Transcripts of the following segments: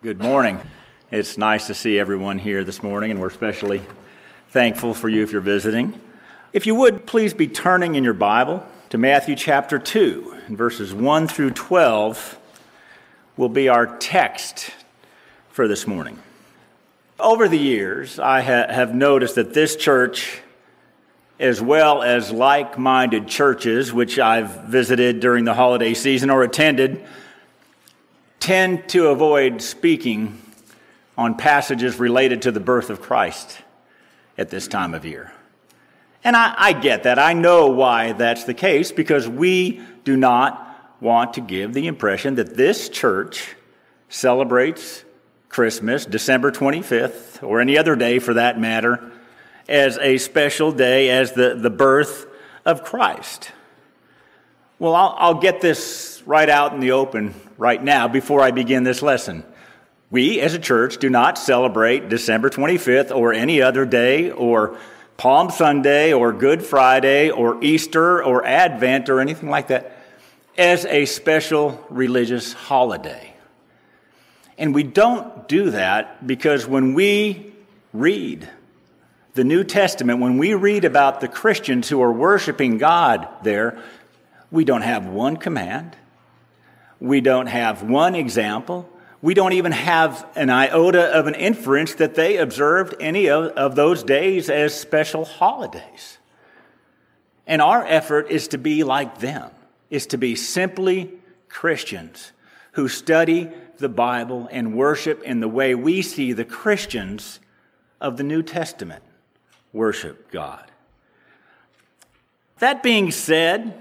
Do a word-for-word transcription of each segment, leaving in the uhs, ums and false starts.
Good morning. It's nice to see everyone here this morning, and we're especially thankful for you if you're visiting. If you would, please be turning in your Bible to Matthew chapter two, and verses one through twelve will be our text for this morning. Over the years, I ha- have noticed that this church, as well as like-minded churches, which I've visited during the holiday season or attended, tend to avoid speaking on passages related to the birth of Christ at this time of year. And I, I get that. I know why that's the case, because we do not want to give the impression that this church celebrates Christmas, December twenty-fifth, or any other day for that matter, as a special day, as the, the birth of Christ. Well, I'll, I'll get this right out in the open right now before I begin this lesson. We, as a church, do not celebrate December twenty-fifth or any other day or Palm Sunday or Good Friday or Easter or Advent or anything like that as a special religious holiday. And we don't do that because when we read the New Testament, when we read about the Christians who are worshiping God there, we don't have one command. We don't have one example. We don't even have an iota of an inference that they observed any of, of those days as special holidays. And our effort is to be like them, is to be simply Christians who study the Bible and worship in the way we see the Christians of the New Testament worship God. That being said,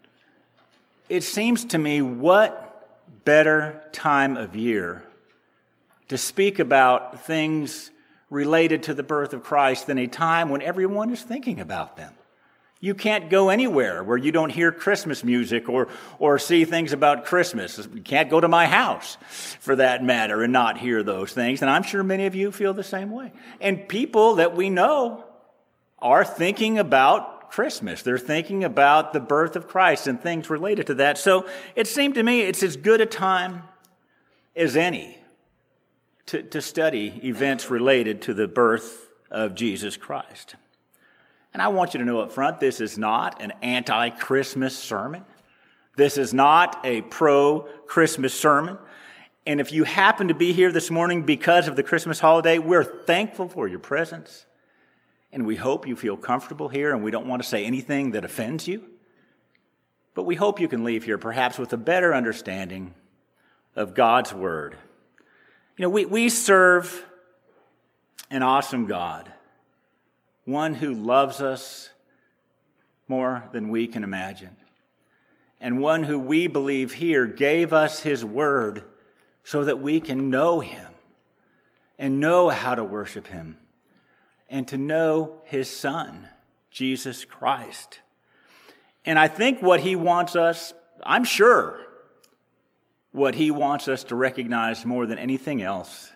it seems to me, what better time of year to speak about things related to the birth of Christ than a time when everyone is thinking about them. You can't go anywhere where you don't hear Christmas music or, or see things about Christmas. You can't go to my house, for that matter, and not hear those things. And I'm sure many of you feel the same way. And people that we know are thinking about Christmas. They're thinking about the birth of Christ and things related to that. So it seemed to me it's as good a time as any to, to study events related to the birth of Jesus Christ. And I want you to know up front, this is not an anti-Christmas sermon. This is not a pro-Christmas sermon. And if you happen to be here this morning because of the Christmas holiday, we're thankful for your presence. And we hope you feel comfortable here, and we don't want to say anything that offends you. But we hope you can leave here perhaps with a better understanding of God's Word. You know, we, we serve an awesome God, one who loves us more than we can imagine, and one who we believe here gave us His Word so that we can know Him and know how to worship Him, and to know His Son, Jesus Christ. And I think what He wants us, I'm sure, what He wants us to recognize more than anything else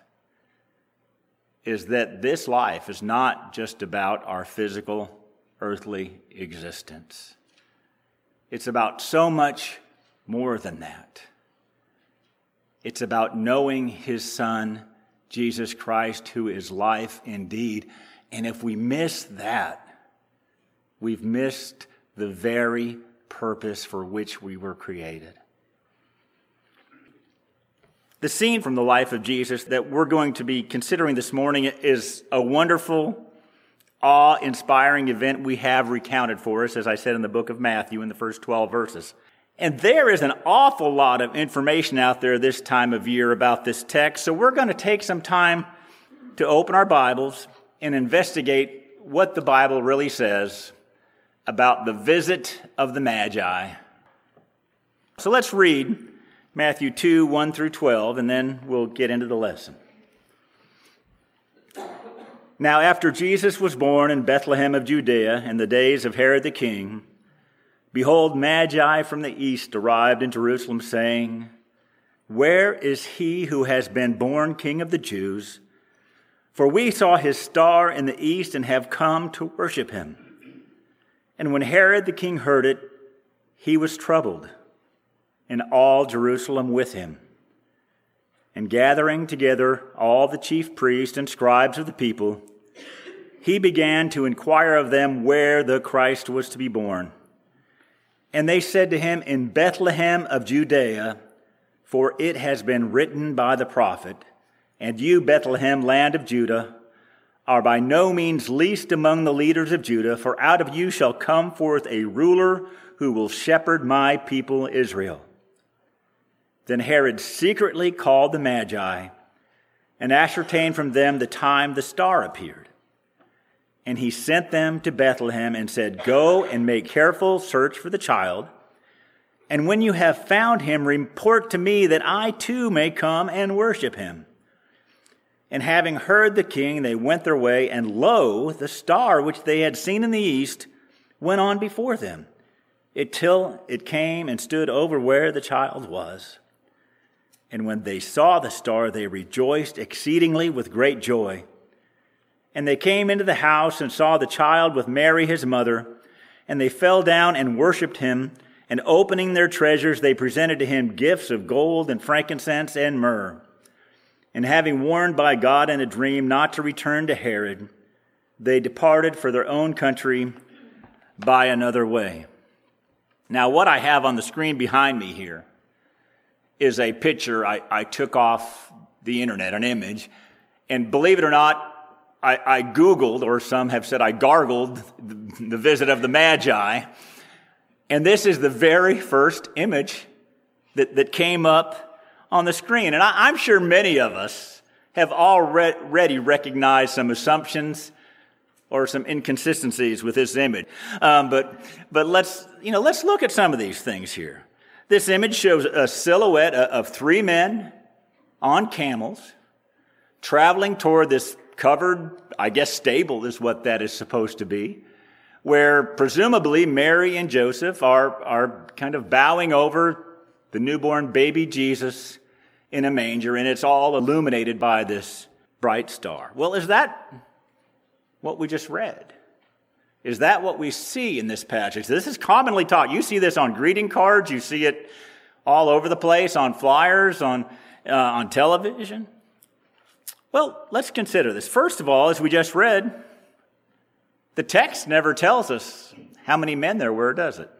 is that this life is not just about our physical, earthly existence. It's about so much more than that. It's about knowing His Son, Jesus Christ, who is life indeed. And if we miss that, we've missed the very purpose for which we were created. The scene from the life of Jesus that we're going to be considering this morning is a wonderful, awe-inspiring event we have recounted for us, as I said in the book of Matthew in the first twelve verses. And there is an awful lot of information out there this time of year about this text, so we're going to take some time to open our Bibles and investigate what the Bible really says about the visit of the Magi. So let's read Matthew two, one through twelve, and then we'll get into the lesson. Now, after Jesus was born in Bethlehem of Judea in the days of Herod the king, behold, Magi from the east arrived in Jerusalem, saying, "Where is he who has been born King of the Jews? For we saw his star in the east and have come to worship him." And when Herod the king heard it, he was troubled, and all Jerusalem with him. And gathering together all the chief priests and scribes of the people, he began to inquire of them where the Christ was to be born. And they said to him, In Bethlehem of Judea, for it has been written by the prophet, And you, Bethlehem, land of Judah, are by no means least among the leaders of Judah, for out of you shall come forth a ruler who will shepherd my people Israel. Then Herod secretly called the Magi and ascertained from them the time the star appeared. And he sent them to Bethlehem and said, Go and make careful search for the child. And when you have found him, report to me that I too may come and worship him. And having heard the king, they went their way, and lo, the star which they had seen in the east went on before them, until it came and stood over where the child was. And when they saw the star, they rejoiced exceedingly with great joy. And they came into the house and saw the child with Mary his mother, and they fell down and worshipped him, and opening their treasures, they presented to him gifts of gold and frankincense and myrrh. And having warned by God in a dream not to return to Herod, they departed for their own country by another way. Now, what I have on the screen behind me here is a picture I, I took off the internet, an image. And believe it or not, I, I Googled, or some have said I gargled, the, the visit of the Magi. And this is the very first image that, that came up on the screen. And I, I'm sure many of us have already recognized some assumptions or some inconsistencies with this image. Um, but but let's you know let's look at some of these things here. This image shows a silhouette of three men on camels traveling toward this covered, I guess, stable is what that is supposed to be, where presumably Mary and Joseph are are kind of bowing over the newborn baby Jesus in a manger, and it's all illuminated by this bright star. Well, is that what we just read? Is that what we see in this passage? This is commonly taught. You see this on greeting cards. You see it all over the place, on flyers, on, uh, on television. Well, let's consider this. First of all, as we just read, the text never tells us how many men there were, does it?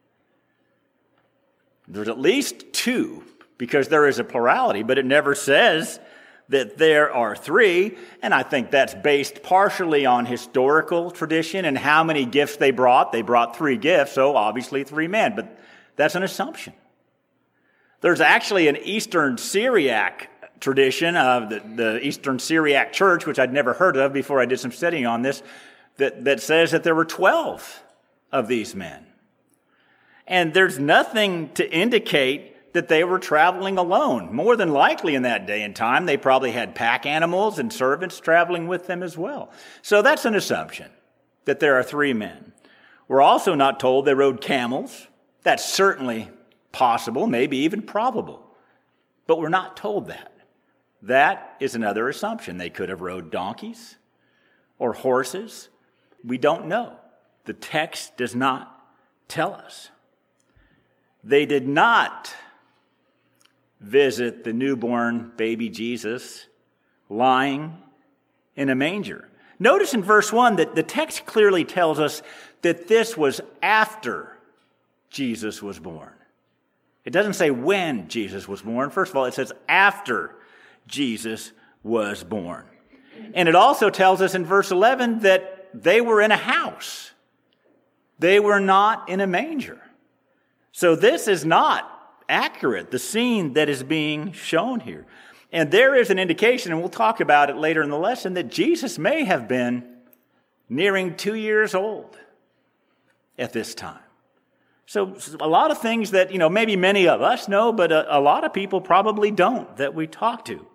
There's at least two, because there is a plurality, but it never says that there are three, and I think that's based partially on historical tradition and how many gifts they brought. They brought three gifts, so obviously three men, but that's an assumption. There's actually an Eastern Syriac tradition of the, the Eastern Syriac Church, which I'd never heard of before I did some studying on this, that, that says that there were twelve of these men. And there's nothing to indicate that they were traveling alone. More than likely in that day and time, they probably had pack animals and servants traveling with them as well. So that's an assumption, that there are three men. We're also not told they rode camels. That's certainly possible, maybe even probable. But we're not told that. That is another assumption. They could have rode donkeys or horses. We don't know. The text does not tell us. They did not visit the newborn baby Jesus lying in a manger. Notice in verse one that the text clearly tells us that this was after Jesus was born. It doesn't say when Jesus was born. First of all, it says after Jesus was born. And it also tells us in verse eleven that they were in a house. They were not in a manger. So this is not accurate, the scene that is being shown here. And there is an indication, and we'll talk about it later in the lesson, that Jesus may have been nearing two years old at this time. So a lot of things that, you know, maybe many of us know, but a, a lot of people probably don't that we talk to.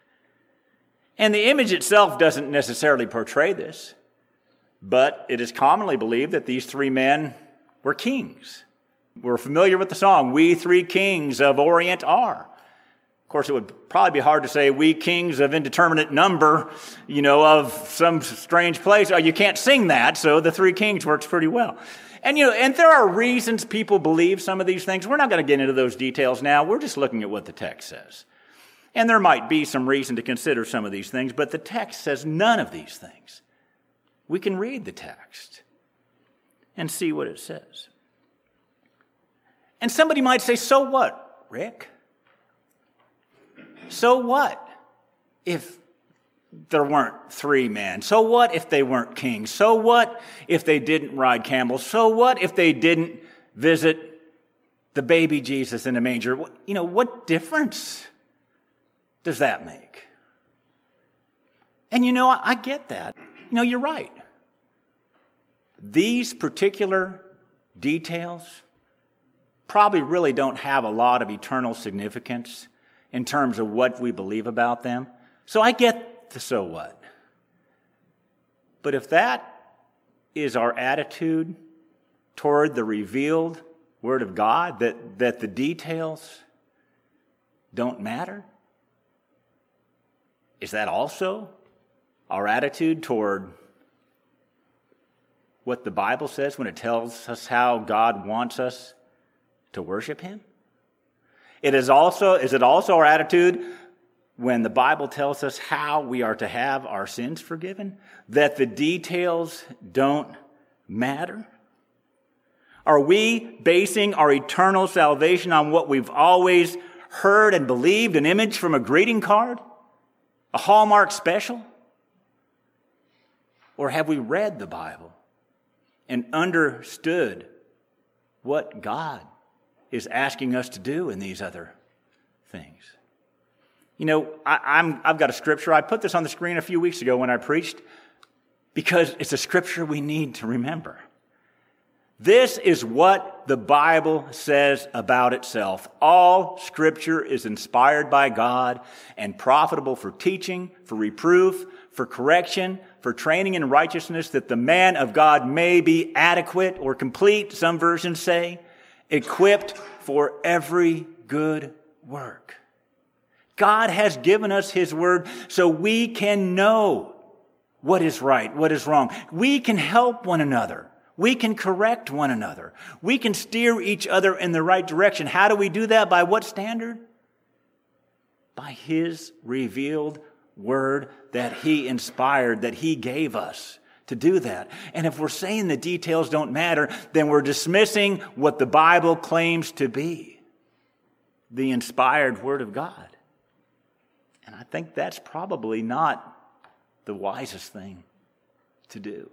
And the image itself doesn't necessarily portray this, but it is commonly believed that these three men were kings. We're familiar with the song, "We Three Kings of Orient Are." Of course, it would probably be hard to say, "We kings of indeterminate number," you know, of some strange place. Oh, you can't sing that, so the three kings works pretty well. And, you know, and there are reasons people believe some of these things. We're not going to get into those details now. We're just looking at what the text says. And there might be some reason to consider some of these things, but the text says none of these things. We can read the text and see what it says. And somebody might say, so what, Rick? So what if there weren't three men? So what if they weren't kings? So what if they didn't ride camels? So what if they didn't visit the baby Jesus in a manger? You know, what difference does that make? And you know, I, I get that. You know, you're right. These particular details probably really don't have a lot of eternal significance in terms of what we believe about them. So I get the so what. But if that is our attitude toward the revealed Word of God, that, that the details don't matter, is that also our attitude toward what the Bible says when it tells us how God wants us to worship Him? It is also, is it also our attitude when the Bible tells us how we are to have our sins forgiven? That the details don't matter? Are we basing our eternal salvation on what we've always heard and believed, an image from a greeting card? A Hallmark special? Or have we read the Bible and understood what God is asking us to do in these other things? You know, I, I'm, I've got a scripture. I put this on the screen a few weeks ago when I preached because it's a scripture we need to remember. This is what the Bible says about itself. All Scripture is inspired by God and profitable for teaching, for reproof, for correction, for training in righteousness, that the man of God may be adequate or complete, some versions say, equipped for every good work. God has given us His Word so we can know what is right, what is wrong. We can help one another. We can correct one another. We can steer each other in the right direction. How do we do that? By what standard? By His revealed Word that He inspired, that He gave us to do that. And if we're saying the details don't matter, then we're dismissing what the Bible claims to be the inspired Word of God. And I think that's probably not the wisest thing to do.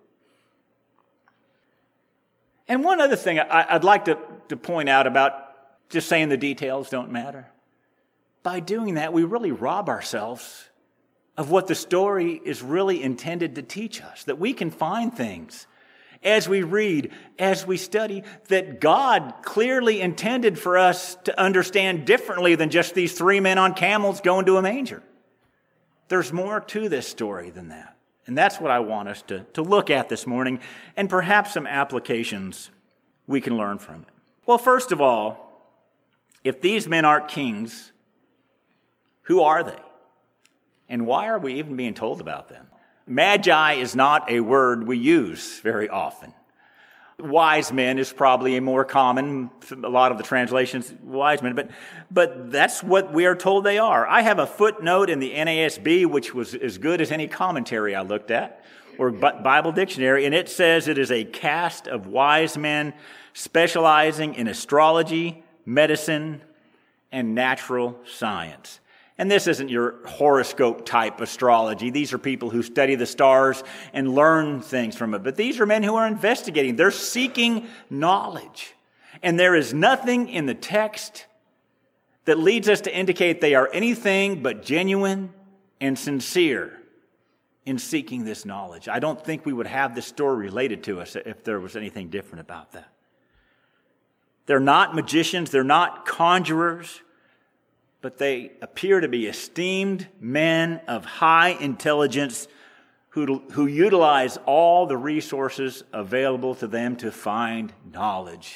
And one other thing I'd like to, to point out about just saying the details don't matter. By doing that, we really rob ourselves of what the story is really intended to teach us. That we can find things as we read, as we study, that God clearly intended for us to understand differently than just these three men on camels going to a manger. There's more to this story than that. And that's what I want us to, to look at this morning, and perhaps some applications we can learn from it. Well, first of all, if these men aren't kings, who are they? And why are we even being told about them? Magi is not a word we use very often. Wise men is probably a more common, a lot of the translations, wise men, but, but that's what we are told they are. I have a footnote in the N A S B, which was as good as any commentary I looked at, or Bible dictionary, and it says it is a caste of wise men specializing in astrology, medicine, and natural science. And this isn't your horoscope type astrology. These are people who study the stars and learn things from it. But these are men who are investigating. They're seeking knowledge. And there is nothing in the text that leads us to indicate they are anything but genuine and sincere in seeking this knowledge. I don't think we would have this story related to us if there was anything different about that. They're not magicians. They're not conjurers. But they appear to be esteemed men of high intelligence who, who utilize all the resources available to them to find knowledge.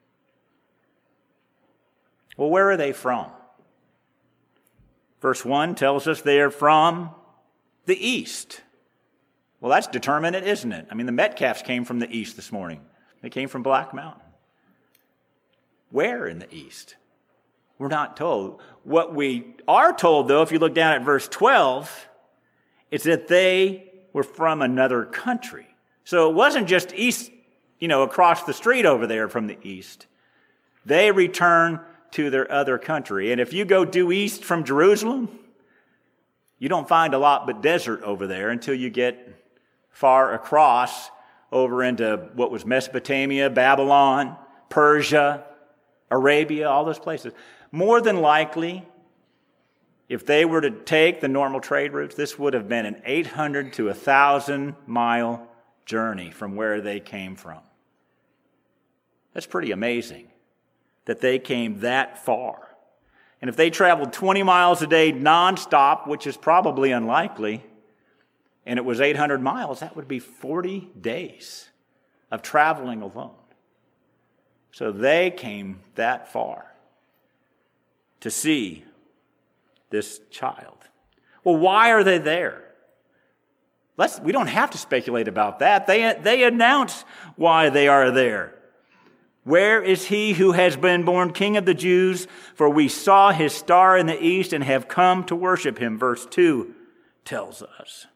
Well, where are they from? Verse one tells us they are from the east. Well, that's determinate, isn't it? I mean, the Metcalfs came from the east this morning. They came from Black Mountain. Where in the east? We're not told. What we are told, though, if you look down at verse twelve, is that they were from another country. So it wasn't just east, you know, across the street over there from the east. They returned to their other country. And if you go due east from Jerusalem, you don't find a lot but desert over there until you get far across over into what was Mesopotamia, Babylon, Persia, Arabia, all those places. More than likely, if they were to take the normal trade routes, this would have been an eight hundred to one thousand mile journey from where they came from. That's pretty amazing that they came that far. And if they traveled twenty miles a day nonstop, which is probably unlikely, and it was eight hundred miles, that would be forty days of traveling alone. So they came that far to see this child. Well, why are they there? Let's, we don't have to speculate about that. They, they announce why they are there. Where is he who has been born King of the Jews? For we saw his star in the east and have come to worship him. Verse two tells us.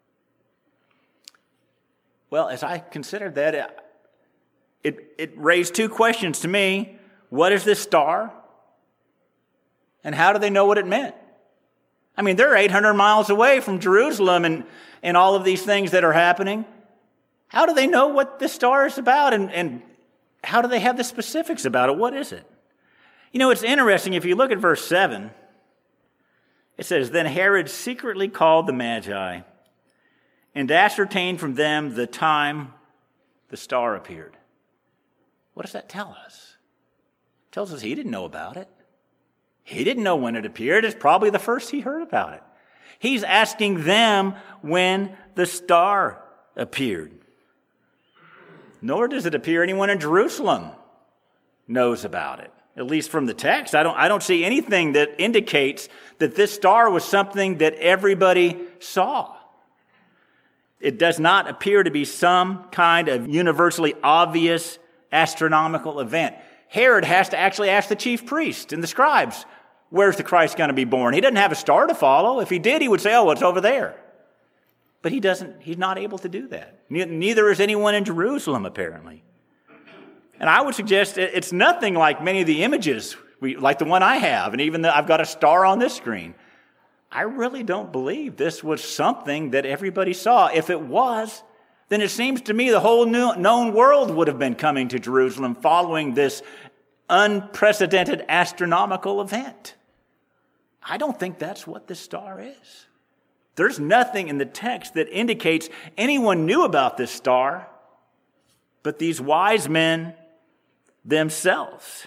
Well, as I considered that, it, it raised two questions to me. What is this star? And how do they know what it meant? I mean, they're eight hundred miles away from Jerusalem and, and all of these things that are happening. How do they know what this star is about? And, and how do they have the specifics about it? What is it? You know, it's interesting. If you look at verse seven, it says, Then Herod secretly called the Magi and ascertained from them the time the star appeared. What does that tell us? It tells us he didn't know about it. He didn't know when it appeared. It's probably the first he heard about it. He's asking them when the star appeared. Nor does it appear anyone in Jerusalem knows about it. At least from the text, I don't, I don't see anything that indicates that this star was something that everybody saw. It does not appear to be some kind of universally obvious astronomical event. Herod has to actually ask the chief priest and the scribes, where's the Christ going to be born? He doesn't have a star to follow. If he did, he would say, oh, it's over there. But he doesn't, he's not able to do that. Neither is anyone in Jerusalem, apparently. And I would suggest it's nothing like many of the images, we, like the one I have, and even the, I've got a star on this screen. I really don't believe this was something that everybody saw. If it was, then it seems to me the whole new, known world would have been coming to Jerusalem following this unprecedented astronomical event. I don't think that's what this star is. There's nothing in the text that indicates anyone knew about this star but these wise men themselves.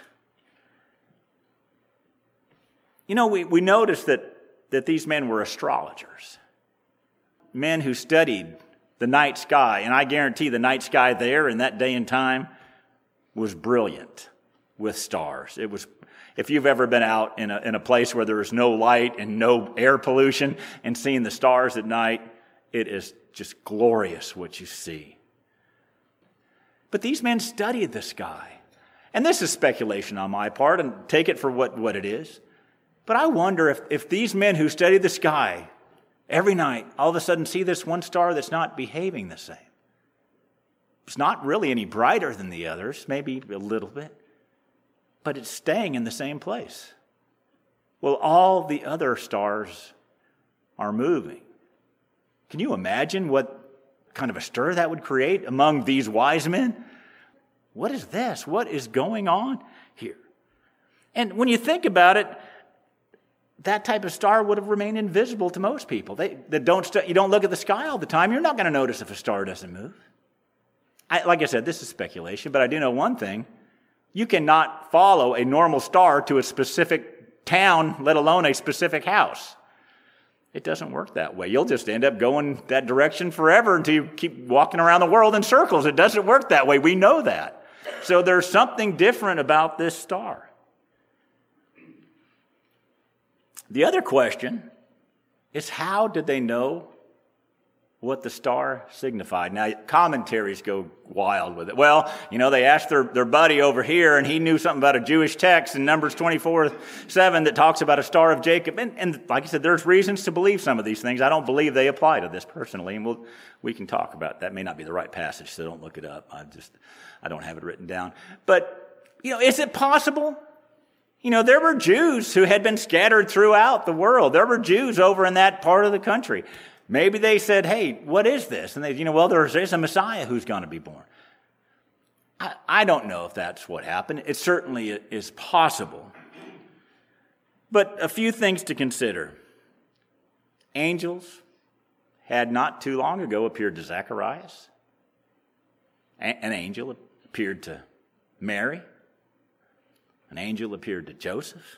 You know, we, we notice that, that these men were astrologers, men who studied the night sky, and I guarantee the night sky there in that day and time was brilliant with stars. It was, if you've ever been out in a, in a place where there is no light and no air pollution and seeing the stars at night, it is just glorious what you see. But these men studied the sky. And this is speculation on my part, and take it for what, what it is. But I wonder if, if these men who study the sky every night all of a sudden see this one star that's not behaving the same. It's not really any brighter than the others, maybe a little bit, but it's staying in the same place. Well, all the other stars are moving. Can you imagine what kind of a stir that would create among these wise men? What is this? What is going on here? And when you think about it, that type of star would have remained invisible to most people. They, they don't st- you don't look at the sky all the time. You're not going to notice if a star doesn't move. I, like I said, this is speculation, but I do know one thing. You cannot follow a normal star to a specific town, let alone a specific house. It doesn't work that way. You'll just end up going that direction forever until you keep walking around the world in circles. It doesn't work that way. We know that. So there's something different about this star. The other question is, how did they know what the star signified. Now, commentaries go wild with it. Well, you know, they asked their, their buddy over here, and he knew something about a Jewish text in Numbers twenty-four seven that talks about a star of Jacob. And, and like I said, there's reasons to believe some of these things. I don't believe they apply to this personally, and we'll, we can talk about it. That may not be the right passage, so don't look it up. I just, I don't have it written down. But, you know, is it possible? You know, there were Jews who had been scattered throughout the world. There were Jews over in that part of the country. Maybe they said, hey, what is this? And they, you know, well, there's, there's a Messiah who's going to be born. I, I don't know if that's what happened. It certainly is possible. But a few things to consider. Angels had not too long ago appeared to Zacharias. An angel appeared to Mary. An angel appeared to Joseph.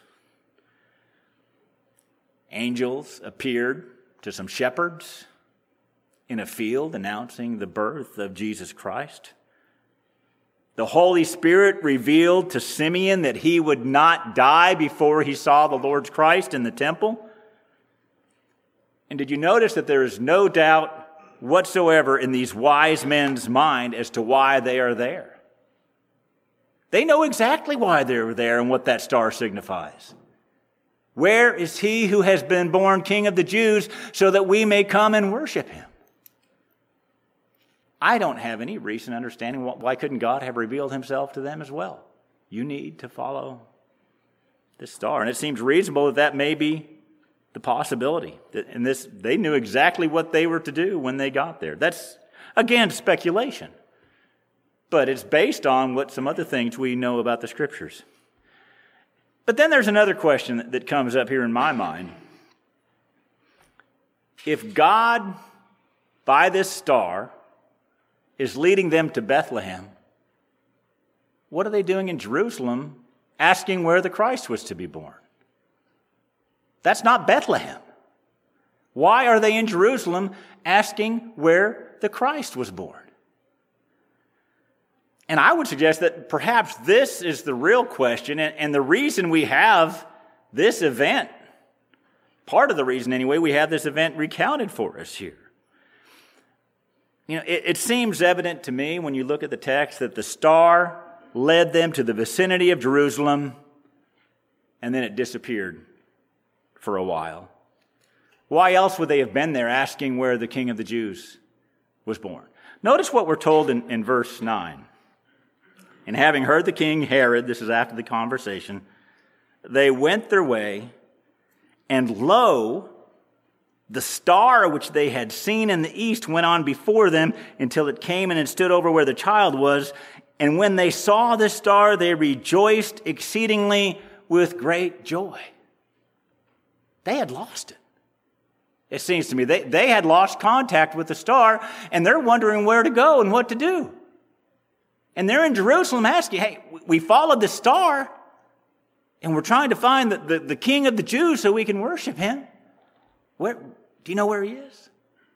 Angels appeared to some shepherds in a field announcing the birth of Jesus Christ. The Holy Spirit revealed to Simeon that he would not die before he saw the Lord's Christ in the temple. And did you notice that there is no doubt whatsoever in these wise men's mind as to why they are there? They know exactly why they're there and what that star signifies. Where is he who has been born King of the Jews so that we may come and worship him? I don't have any recent understanding. Why couldn't God have revealed himself to them as well? You need to follow this star. And it seems reasonable that that may be the possibility. And this, they knew exactly what they were to do when they got there. That's, again, speculation. But it's based on what some other things we know about the Scriptures. But then there's another question that, that comes up here in my mind. If God, by this star, is leading them to Bethlehem, what are they doing in Jerusalem asking where the Christ was to be born? That's not Bethlehem. Why are they in Jerusalem asking where the Christ was born? And I would suggest that perhaps this is the real question, and, and the reason we have this event, part of the reason anyway, we have this event recounted for us here. You know, it, it seems evident to me when you look at the text that the star led them to the vicinity of Jerusalem, and then it disappeared for a while. Why else would they have been there asking where the King of the Jews was born? Notice what we're told in, in verse nine. And having heard the king Herod, this is after the conversation, they went their way, and lo, the star which they had seen in the east went on before them until it came and it stood over where the child was. And when they saw the star, they rejoiced exceedingly with great joy. They had lost it. It seems to me they, they had lost contact with the star, and they're wondering where to go and what to do. And they're in Jerusalem asking, hey, we followed the star, and we're trying to find the, the, the King of the Jews so we can worship him. Where, do you know where he is?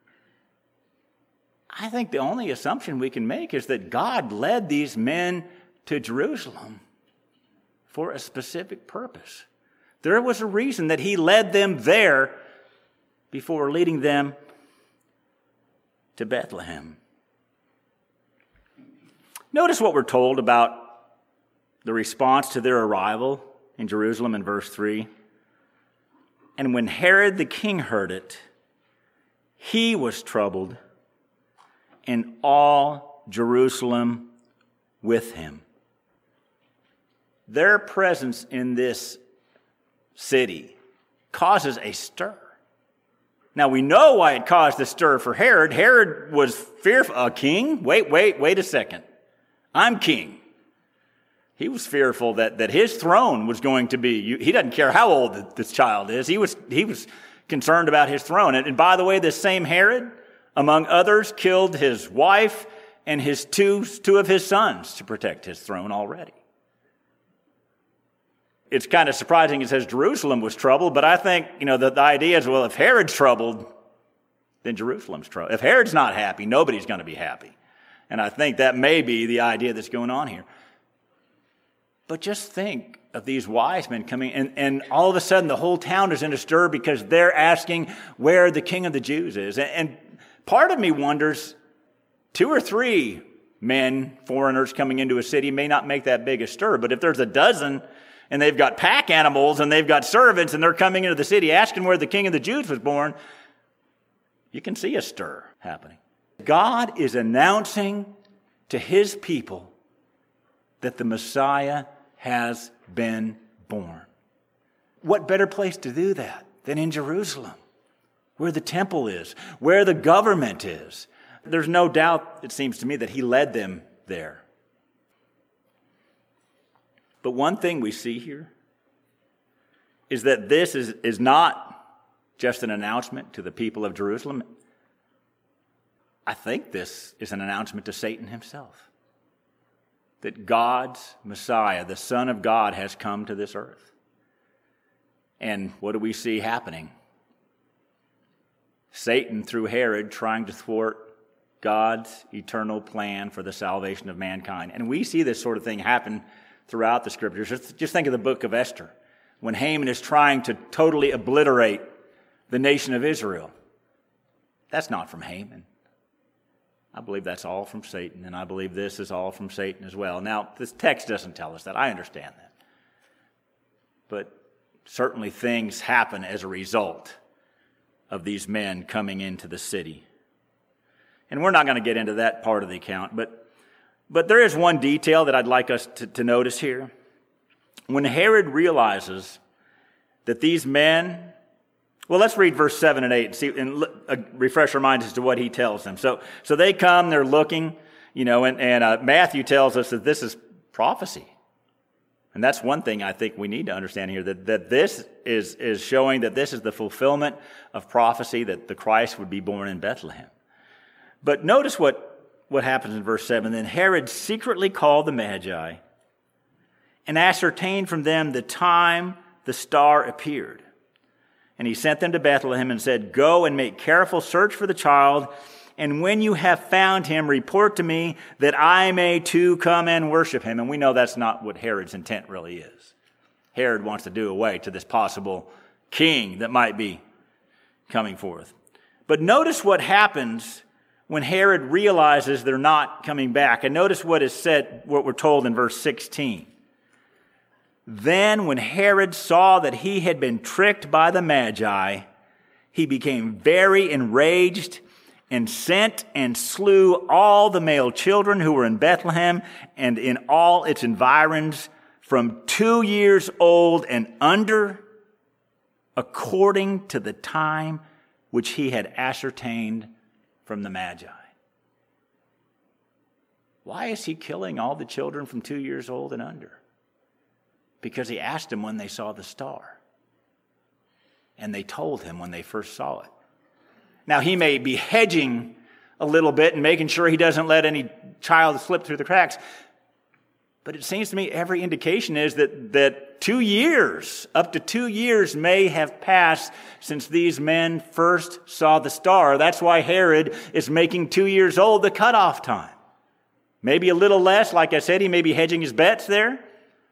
I think the only assumption we can make is that God led these men to Jerusalem for a specific purpose. There was a reason that he led them there before leading them to Bethlehem. Notice what we're told about the response to their arrival in Jerusalem in verse three. And when Herod the king heard it, he was troubled, and all Jerusalem with him. Their presence in this city causes a stir. Now, we know why it caused a stir for Herod. Herod was fearful. A king? Wait, wait, wait a second. I'm king. He was fearful that, that his throne was going to be, he doesn't care how old this child is. He was, he was concerned about his throne. And, and by the way, this same Herod, among others, killed his wife and his two, two of his sons to protect his throne already. It's kind of surprising it says Jerusalem was troubled, but I think, you know, the, the idea is, well, if Herod's troubled, then Jerusalem's troubled. If Herod's not happy, nobody's going to be happy. And I think that may be the idea that's going on here. But just think of these wise men coming, and, and all of a sudden the whole town is in a stir because they're asking where the King of the Jews is. And, and Part of me wonders, two or three men, foreigners coming into a city may not make that big a stir, but if there's a dozen and they've got pack animals and they've got servants and they're coming into the city asking where the King of the Jews was born, you can see a stir happening. God is announcing to his people that the Messiah has been born. What better place to do that than in Jerusalem, where the temple is, where the government is? There's no doubt, it seems to me, that he led them there. But one thing we see here is that this is, is not just an announcement to the people of Jerusalem. I think this is an announcement to Satan himself, that God's Messiah, the Son of God, has come to this earth. And what do we see happening? Satan, through Herod, trying to thwart God's eternal plan for the salvation of mankind. And we see this sort of thing happen throughout the Scriptures. Just, just think of the book of Esther, when Haman is trying to totally obliterate the nation of Israel. That's not from Haman. I believe that's all from Satan, and I believe this is all from Satan as well. Now, this text doesn't tell us that. I understand that. But certainly things happen as a result of these men coming into the city. And we're not going to get into that part of the account, but but there is one detail that I'd like us to, to notice here. When Herod realizes that these men, well, let's read verse seven and eight and see and uh, refresh our minds as to what he tells them. So, so they come, they're looking, you know, and, and uh, Matthew tells us that this is prophecy. And that's one thing I think we need to understand here, that, that this is, is showing that this is the fulfillment of prophecy, that the Christ would be born in Bethlehem. But notice what, what happens in verse seven. Then Herod secretly called the Magi and ascertained from them the time the star appeared. And he sent them to Bethlehem and said, "Go and make careful search for the child, and when you have found him, report to me that I may too come and worship him." And we know that's not what Herod's intent really is. Herod wants to do away to this possible king that might be coming forth. But notice what happens when Herod realizes they're not coming back. And notice what is said, what we're told in verse sixteen. Then when Herod saw that he had been tricked by the Magi, he became very enraged and sent and slew all the male children who were in Bethlehem and in all its environs from two years old and under, according to the time which he had ascertained from the Magi. Why is he killing all the children from two years old and under? Because he asked them when they saw the star. And they told him when they first saw it. Now, he may be hedging a little bit and making sure he doesn't let any child slip through the cracks. But it seems to me every indication is that, that two years, up to two years may have passed since these men first saw the star. That's why Herod is making two years old the cutoff time. Maybe a little less. Like I said, he may be hedging his bets there.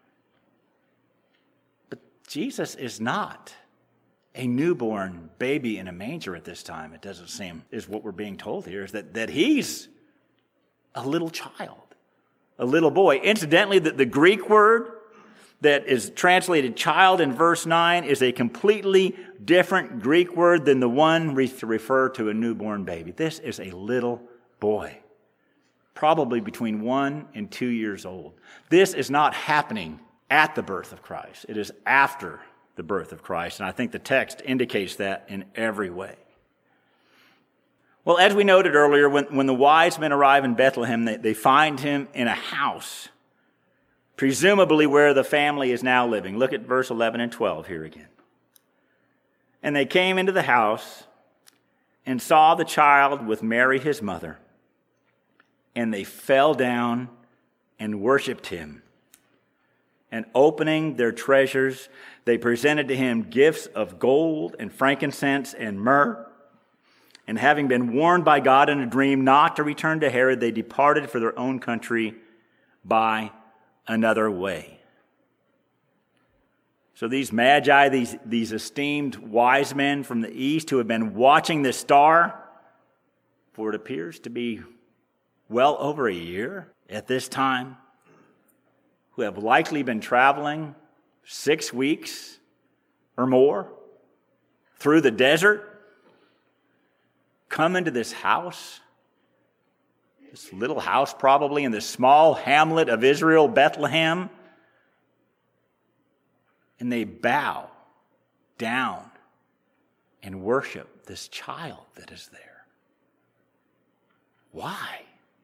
But Jesus is not a newborn baby in a manger at this time. It doesn't seem, is what we're being told here, is that, that he's a little child. A little boy. Incidentally, the, the Greek word that is translated child in verse nine is a completely different Greek word than the one re- to refer to a newborn baby. This is a little boy, probably between one and two years old. This is not happening at the birth of Christ. It is after the birth of Christ, and I think the text indicates that in every way. Well, as we noted earlier, when, when the wise men arrive in Bethlehem, they, they find him in a house, presumably where the family is now living. Look at verse eleven and twelve here again. And they came into the house and saw the child with Mary his mother, and they fell down and worshipped him. And opening their treasures, they presented to him gifts of gold and frankincense and myrrh. And having been warned by God in a dream not to return to Herod, they departed for their own country by another way. So these magi, these, these esteemed wise men from the east who have been watching this star, for it appears to be well over a year at this time, who have likely been traveling six weeks or more through the desert, come into this house, this little house probably in the small hamlet of Israel, Bethlehem, and they bow down and worship this child that is there. Why?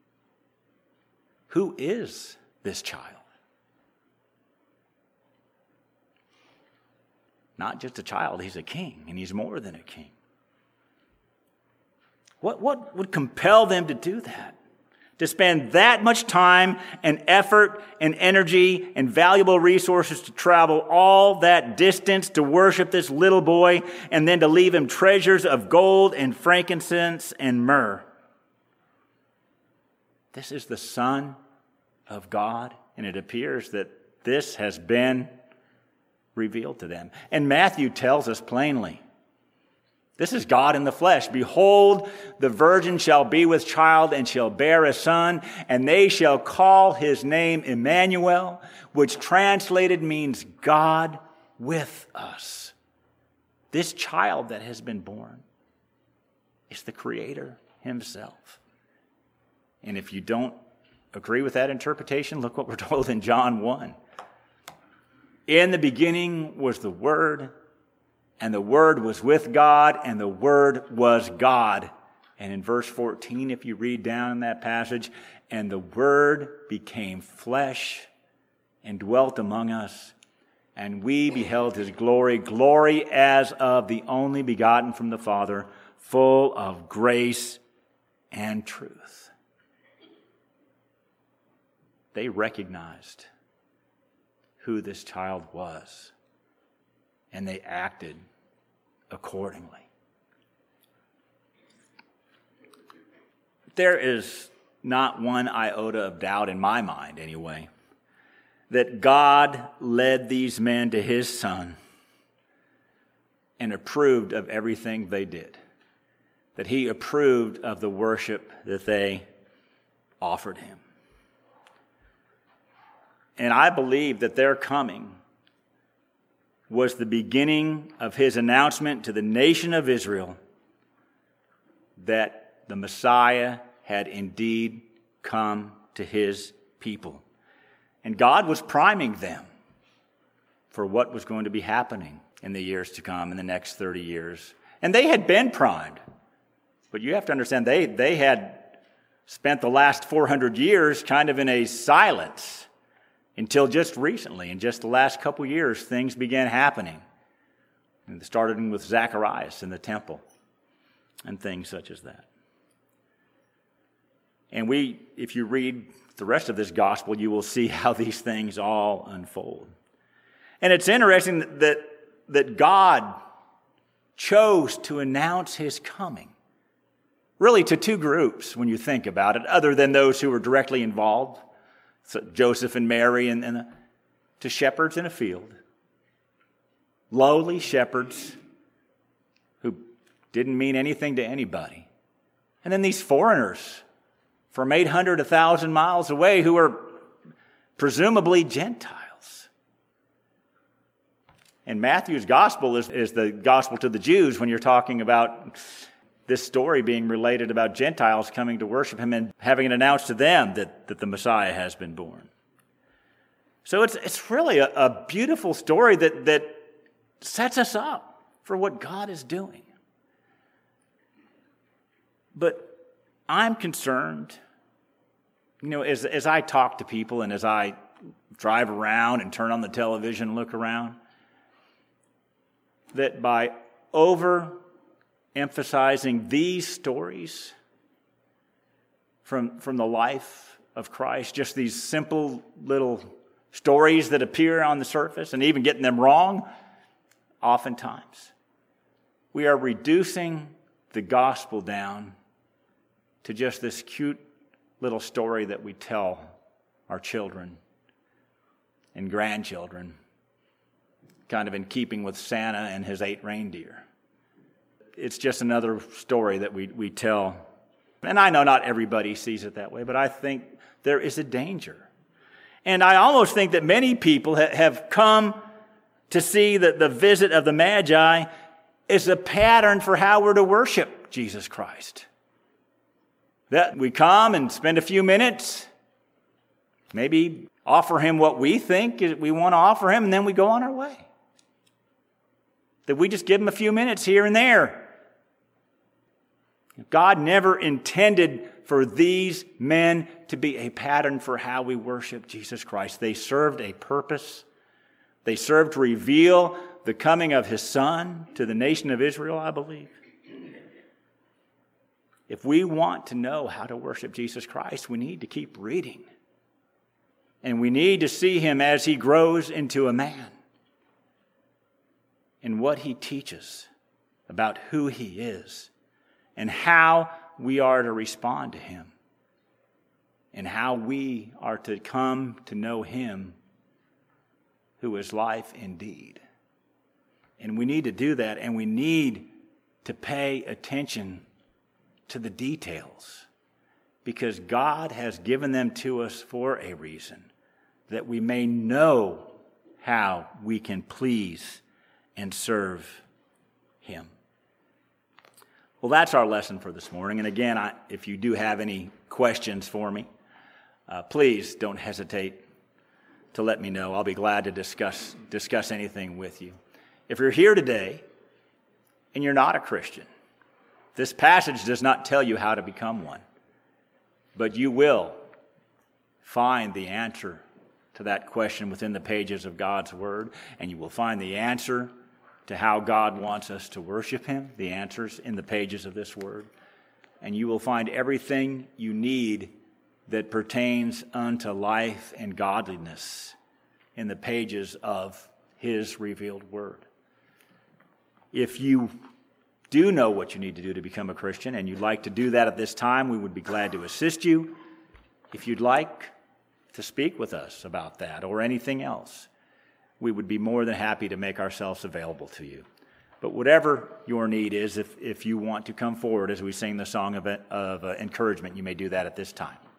Who is this child? Not just a child, he's a king, and he's more than a king. What, what would compel them to do that? To spend that much time and effort and energy and valuable resources to travel all that distance to worship this little boy and then to leave him treasures of gold and frankincense and myrrh. This is the Son of God, and it appears that this has been revealed to them. And Matthew tells us plainly, this is God in the flesh. Behold, the virgin shall be with child and shall bear a son, and they shall call his name Emmanuel, which translated means God with us. This child that has been born is the Creator himself. And if you don't agree with that interpretation, look what we're told in John one. In the beginning was the Word, and the Word was with God, and the Word was God. And in verse fourteen, if you read down in that passage, and the Word became flesh and dwelt among us, and we beheld his glory, glory as of the only begotten from the Father, full of grace and truth. They recognized who this child was, and they acted accordingly. There is not one iota of doubt in my mind, anyway, that God led these men to his Son and approved of everything they did, that he approved of the worship that they offered him. And I believe that their coming was the beginning of his announcement to the nation of Israel that the Messiah had indeed come to his people. And God was priming them for what was going to be happening in the years to come, in the next thirty years. And they had been primed. But you have to understand, they, they had spent the last four hundred years kind of in a silence. Until just recently, in just the last couple years, things began happening. And it started with Zacharias in the temple and things such as that. And we, if you read the rest of this gospel, you will see how these things all unfold. And it's interesting that, that God chose to announce his coming, really to two groups when you think about it, other than those who were directly involved. So Joseph and Mary, and, and uh, to shepherds in a field, lowly shepherds who didn't mean anything to anybody. And then these foreigners from eight hundred, one thousand miles away who were presumably Gentiles. And Matthew's gospel is, is the gospel to the Jews when you're talking about this story being related about Gentiles coming to worship him and having it announced to them that, that the Messiah has been born. So it's it's really a, a beautiful story that, that sets us up for what God is doing. But I'm concerned, you know, as, as I talk to people and as I drive around and turn on the television and look around, that by over emphasizing these stories from, from the life of Christ, just these simple little stories that appear on the surface, and even getting them wrong, oftentimes, we are reducing the gospel down to just this cute little story that we tell our children and grandchildren, kind of in keeping with Santa and his eight reindeer. It's just another story that we, we tell And I know not everybody sees it that way, but I think there is a danger. And I almost think that many people ha- have come to see that the visit of the Magi is a pattern for how we're to worship Jesus Christ. That we come and spend a few minutes, maybe offer him what we think we want to offer him, and then we go on our way. That we just give him a few minutes here and there. God never intended for these men to be a pattern for how we worship Jesus Christ. They served a purpose. They served to reveal the coming of his Son to the nation of Israel, I believe. If we want to know how to worship Jesus Christ, we need to keep reading. And we need to see him as he grows into a man and what he teaches about who he is and how we are to respond to him and how we are to come to know him who is life indeed. And we need to do that, and we need to pay attention to the details, because God has given them to us for a reason, that we may know how we can please and serve him. Well, that's our lesson for this morning. And again, I, if you do have any questions for me, uh, please don't hesitate to let me know. I'll be glad to discuss discuss anything with you. If you're here today and you're not a Christian, this passage does not tell you how to become one, but you will find the answer to that question within the pages of God's Word, and you will find the answer to how God wants us to worship him, the answers in the pages of this Word, and you will find everything you need that pertains unto life and godliness in the pages of his revealed Word. If you do know what you need to do to become a Christian, and you'd like to do that at this time, we would be glad to assist you. If you'd like to speak with us about that or anything else, we would be more than happy to make ourselves available to you. But whatever your need is, if, if you want to come forward as we sing the song of, of uh, encouragement, you may do that at this time.